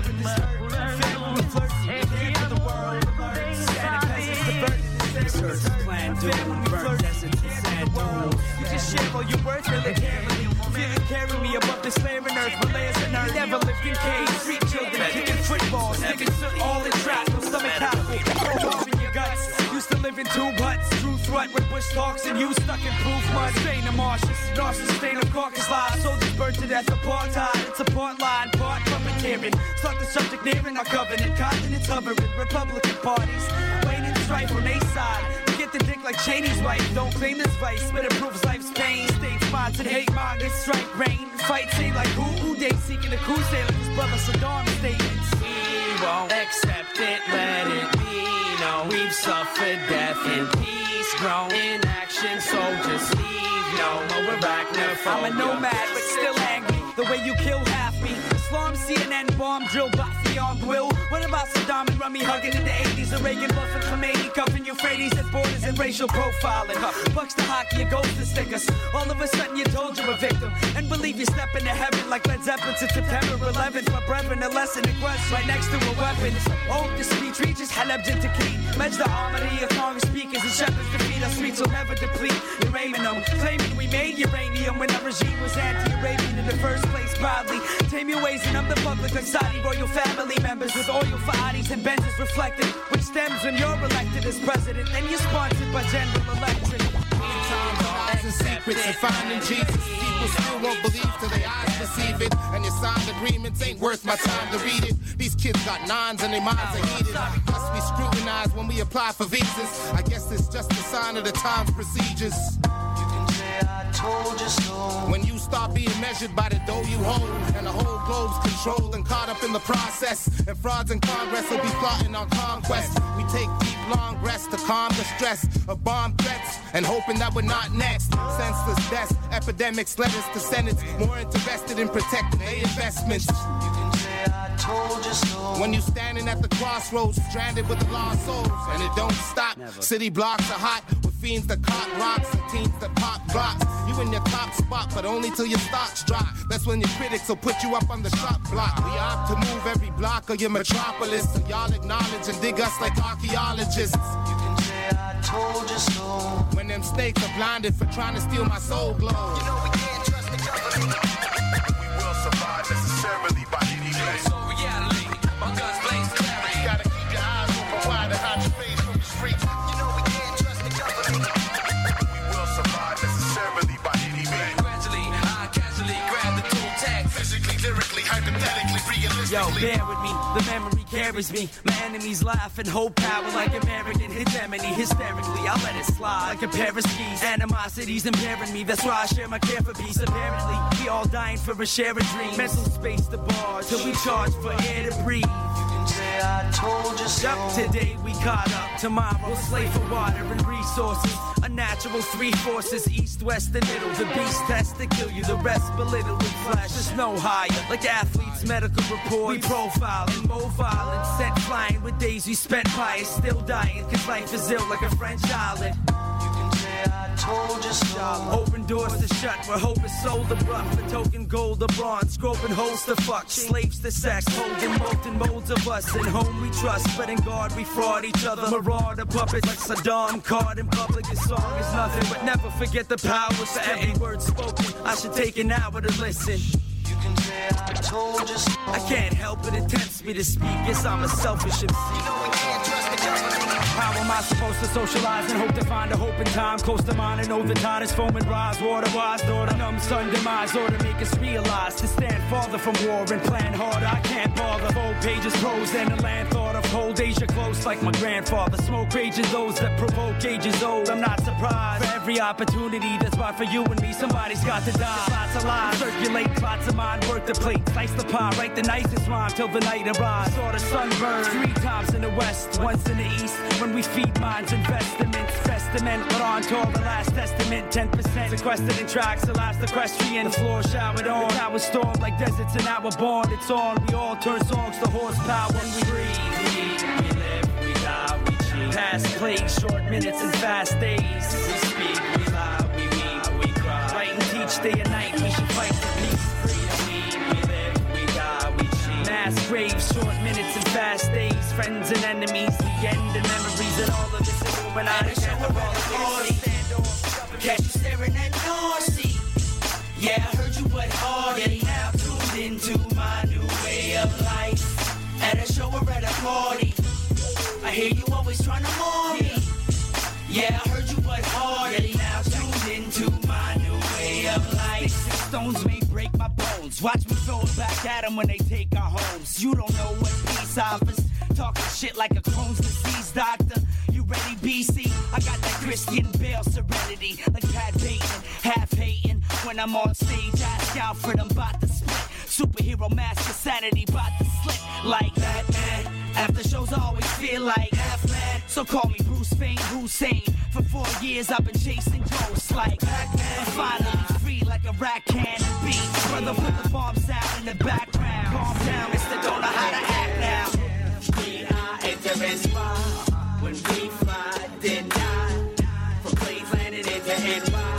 filled with flirts, for the world. Standing peasants, the burden, search the plan, doom, burnt deserts and sand dunes. You just share all your words, really carry me. Feel it carry me above the slayer and earth, my layers and earth. Never lived in caves, street children, kicking footballs, living all in traps, no stomach halfway. In your guts, used to live in two huts. True threat with bush talks and you stuck in proof mud. Stain of marshes, narcissist stain of carcass lives. Soldiers burned to death, apartheid. It's a part line, part puppeteering. Start the subject nearing our covenant. Continents hovering, Republican parties. Waiting to strife on they side. You get the dick like Cheney's wife. Don't claim this vice, but it proves life's pain. State-sponsored hate mongers strike rain. Fight say like who they seeking the crusade like his brother Saddam statements. We won't accept it, let it be. No, we've suffered death in peace, grown in action, soldiers leave. No more arachnophobia. I'm a nomad, but still angry. The way you kill half me. Islam, CNN, bomb, drill, Buffy on Will. What about Saddam and Rummy hugging in the 80s? The Reagan, Buffett, Khomeini, cuffing Euphrates at borders and racial profiling. Bucks to hockey, your ghost to stickers. All of a sudden you told you're a victim. And believe you're stepping to heaven like Led Zeppelin to September 11th. My brethren, a lesson in quest right next to a weapon. Oh, the speech reaches Haleb to Key. Medj the harmony of Congress speakers and shepherds defeat. Our streets will never deplete. You're aiming them, claiming we made uranium when our regime was anti-Arabian in the first place. Proudly tame your ways and I'm the public like Saudi royal family members with oil for Audis and Benzes reflected, which stems when you're elected as president. Then you're sponsored by General Electric. Lies and secrets and finding Jesus. People still won't believe till their eyes perceive it. And your signed agreements ain't worth my time to read it. These kids got nines and their minds are heated. Must be scrutinized when we apply for visas. I guess it's just a sign of the time's procedures. I told you so. When you start being measured by the dough you hold, and the whole globe's controlled and caught up in the process, and frauds in Congress will be plotting on conquest. We take deep, long rests to calm the stress of bomb threats and hoping that we're not next. Senseless deaths, epidemics led us to Senates more interested in protecting their investments. I told you so. When you standing at the crossroads, stranded with the lost souls, and it don't stop. Never. City blocks are hot with fiends that cock rocks and teens that pop blocks. You in your top spot, but only till your stocks drop. That's when your critics will put you up on the shop block. We opt to move every block of your metropolis, so y'all acknowledge and dig us like archaeologists. You can say I told you so. When them snakes are blinded for trying to steal my soul glow. You know we can't trust the government. We will survive necessarily by any means. So reality, my guns blaze clarity. Gotta keep your eyes open wide and hide your face from the streets. You know we can't trust the government. We will survive necessarily by any means. Gradually, I casually grab the tool tag. Physically, lyrically, hypothetically, realistically. Yo, bear with me, the memory carries me. My enemies laugh and hold power like American hegemony. Hysterically, I'll let it slide like a pair of skis. Animosity's impairing me, that's why I share my care for peace. Apparently, we all dying for a share of dreams. Mental space to bar till we charge for air to breathe. I told you so. Today we caught up, tomorrow we'll slave for water and resources. A natural three forces, east, west, and middle. The beast has to kill you, the rest belittle with flash. There's no higher, like athletes' medical reports. We profile and mobile and sent flying with days we spent pious, still dying, cause life is ill like a French island. I told you so. Open doors to shut where hope is sold abrupt. The token gold of bronze, groping holes to fuck. Slaves to sex, holding molten molds of us. In home we trust, but in God we fraud each other. Marauder puppets like Saddam, caught in public. His song is nothing, but never forget the power for every word spoken. I should take an hour to listen. You can say I told you so. I can't help it, it tempts me to speak. Yes, I'm a selfish MC. You know we can't trust the government. How am I supposed to socialize and hope to find a hope in time? Close to mine and know the tide is foam and rise. Water wise, daughter, numb sun demise. Or to make us realize to stand farther from war and plan harder. I can't bother. 4 pages prose and the land thought of. Hold Asia close like my grandfather. Smoke rages those that provoke ages old. I'm not surprised. For every opportunity that's bought for you and me, somebody's got to die. Lots of lies circulate, plots of mine, work the plate, slice the pie, write the nicest rhyme till the night arrives. Saw the sun burn 3 times in the west, once in the east. When we feed minds, investments, testament, but on to all the last testament. 10% sequestered in tracks, the last equestrian. The floor showered on, I was stormed like deserts and now we're born. It's on, we all turn songs to horsepower. When we breathe, we live, we die, we cheat. Past plagues, short minutes and fast days. We speak, we lie, we weep, we cry. Write and teach day and night, we should fight for peace. We live, we die, we cheat. Mass graves, short minutes and fast days. Friends and enemies, the end and memories and all of this is when I can't all of it. Catch you staring at Dorsey. Yeah, I heard you went hard. Yeah, now tuned into my new way of life. At a show or at a party, I hear you always trying to mourn me. Yeah, I heard you went hard. Yeah, now tuned into my new way of life. 6 stones may break my bones. Watch me throw it back at them when they take our homes. You don't know what peace offers. Talking shit like a Crohn's disease doctor. You already, BC. I got that Christian Bale serenity, like Pat Payton, half hating. When I'm on stage, ask Alfred, I'm about to split. Superhero master sanity, about to slip like Batman. After shows, I always feel like half mad. So call me Bruce Wayne Hussein. For 4 years, I've been chasing ghosts like Batman. I'm finally free like a rat can and beat. Brother, put the bomb sound in the background. Calm down, Mr. Don't know how to act now. We are entering when we fly, then die. From planes landed into NY.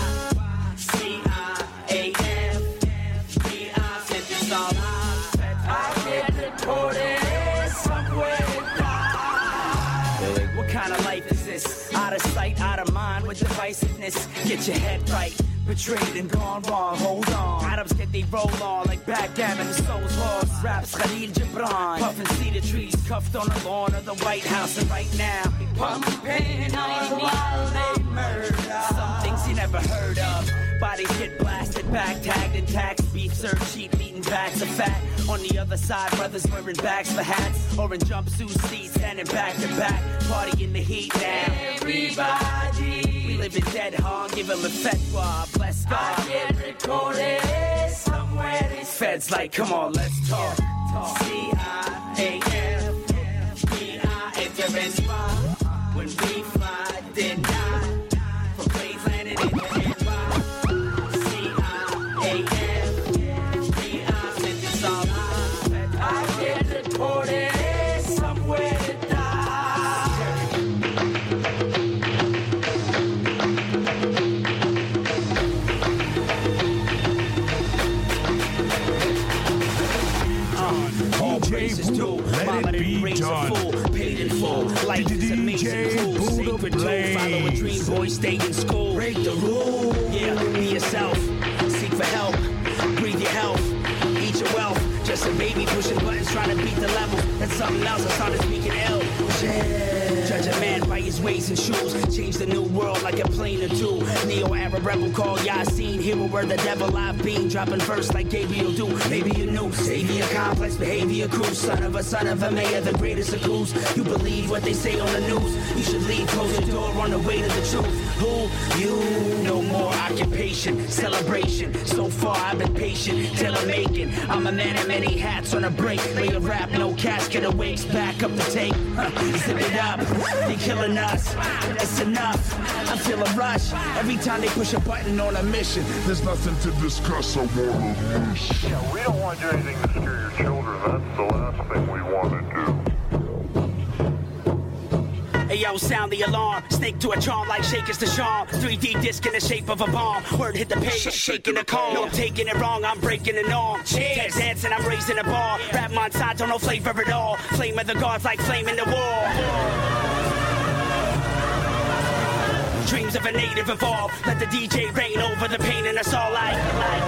C-I-A-F. We are sent to some. I get reported somewhere. What kind of life is this? Out of sight, out of mind with divisiveness. Get your head right. Betrayed and gone wrong, hold on. Atoms get they roll on like backgammon, the soul's lost. Raps Khalil Gibran, puffin' cedar trees, cuffed on the lawn of the White House. And right now, pumping on while they murder. Some things you never heard of. Bodies get blasted, back tagged and taxed. Beef served cheap, eating bags of fat. On the other side, brothers wearing bags for hats. Or in jumpsuit seats, standing back to back. Party in the heat now. Everybody, we live in dead hard, give them a fatwa. Bless God. I get recorded somewhere. These feds like, come on, let's talk. C-I-A-F. We are entering spot. When we fly, then die. From planes landed in the NY. C-I-A-F. We are sent to some. I get recorded somewhere to die. Let it be done. Paid in full. Life is amazing, cool. Sacred tool. Follow a dream, boy. Stay in school. Break the rule. Yeah, be yourself. Seek for help. Breathe your health. Eat your wealth. Just a baby pushing buttons, trying to beat the level. That's something else. I started speaking ill. Judge a man by his ways and shoes. Change the new world like a plane or two. Neo-Arab rebel called Yasin. Hero where the devil I've been. Dropping verse like Gabriel do. Maybe you knew. Savior, complex behavior crew. Son of a mayor, the greatest of coups. You believe what they say on the news. You should leave, close the door on the way to the truth. Who? You. No more occupation. Celebration. So far I've been patient. Till I'm making. I'm a man in many hats on a break. Lay a rap, no casket awakes. Back up the tape. Zip it up. They killing us. It's enough. I feel a rush every time they push a button on a mission. There's nothing to discuss. I wanna miss. Yeah, we don't want to do anything to scare your children. That's the last thing we want to do. Hey yo, sound the alarm. Snake to a charm like shakers to charm. 3D disc in the shape of a bomb. Word hit the page, shaking the calm. No, I'm taking it wrong, I'm breaking the norm. Cheers. Dancing, I'm raising the bar. Rap Monsanto, no flavor at all. Flame of the gods like flame in the wall. Dreams of a native evolve. Let the DJ reign over the pain in us all like.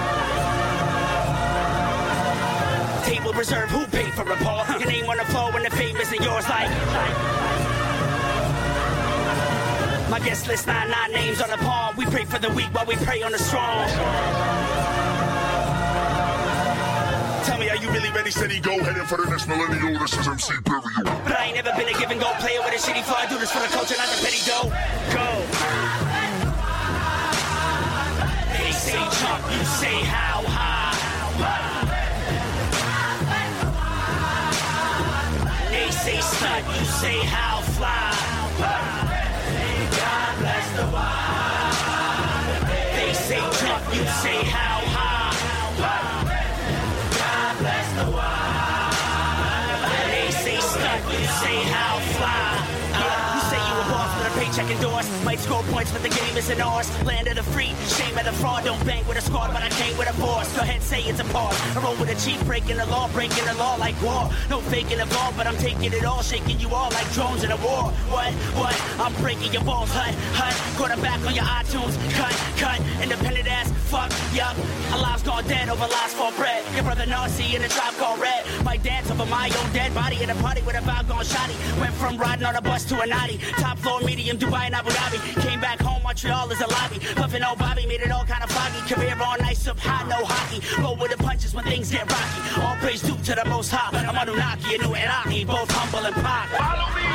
Table reserve, who paid for a ball? Your name on the floor when the fame isn't yours like. My guest list, 99 names on the palm. We pray for the weak while we pray on the strong. Tell me, are you really ready, steady, go headed for the next millennial? This is MC Period. But I ain't never been a give and go player with a shitty flow. I do this for the culture, not the petty dough. Go. They say jump, you say how high. They say stunt, you say how fly. God bless the wild. They say jump, you say how high. God bless the wild. They say stunt, you say how fly. You say you a boss with a paycheck endorsed. Might score points, but the game isn't ours. Land of the free, shame of the fraud. Don't bang with a squad, but I came with a force. Go ahead, say it's a pause. I roll with a chief, breaking the law like war. No faking the ball, but I'm taking it all, shaking you all like drones in a war. What? I'm breaking your balls, hut. Quarterback on your iTunes, cut. Independent ass, fuck, yup. Our lives gone dead over lies for bread. Your brother Narcy in a tribe called Red. Might dance over my own dead body at a party with a vibe gone shoddy. Went from riding on a bus to a naughty. Top floor, medium, Dubai and Abu Dhabi. Came back home, Montreal is a lobby. Puffin' old Bobby, made it all kind of foggy. Career on ice up high, no hockey. Roll with the punches when things get rocky. All praise due to the most high. I'm Anunnaki and New Iraqi, both humble and pop. Follow me!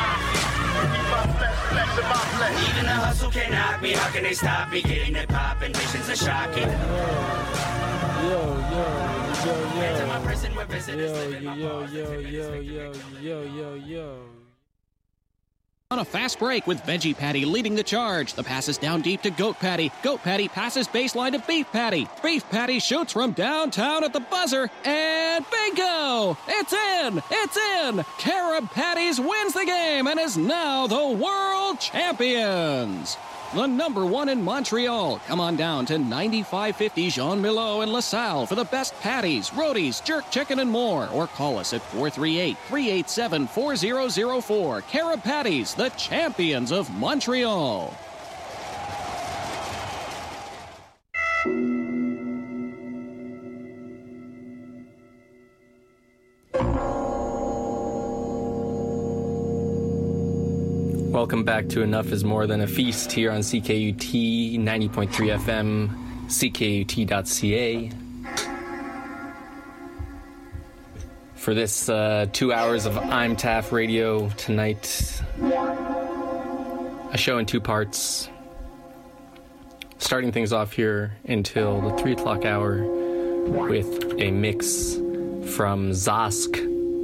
Even the hustle can't knock me. How can they stop me? Getting it poppin', visions are shocking. Yo. On a fast break with Veggie Patty leading the charge. The pass is down deep to Goat Patty. Goat Patty passes baseline to Beef Patty. Beef Patty shoots from downtown at the buzzer. And bingo! It's in! It's in! Carib Patties wins the game and is now the world champions. The number one in Montreal. Come on down to 9550 Jean Milo in LaSalle for the best patties, rotis, jerk chicken, and more. Or call us at 438-387-4004. Carib Patties, the champions of Montreal. Welcome back to Enough is More Than a Feast here on CKUT 90.3 FM, ckut.ca. For this 2 hours of I'm Taff Radio tonight, a show in two parts. Starting things off here until the 3 o'clock hour with a mix from Zosk,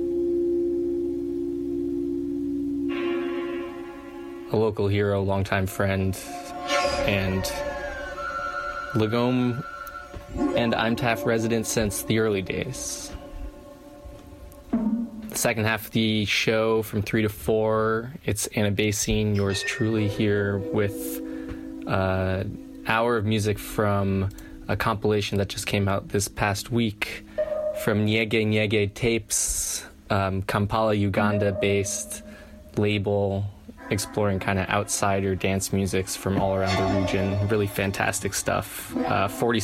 a local hero, longtime friend, and Lagome and I'm Taff resident since the early days. The second half of the show from 3 to 4, it's Anna Basine, yours truly, here with an hour of music from a compilation that just came out this past week from Nyege Nyege Tapes, Kampala, Uganda-based label, exploring kind of outsider dance musics from all around the region. Really fantastic stuff. 40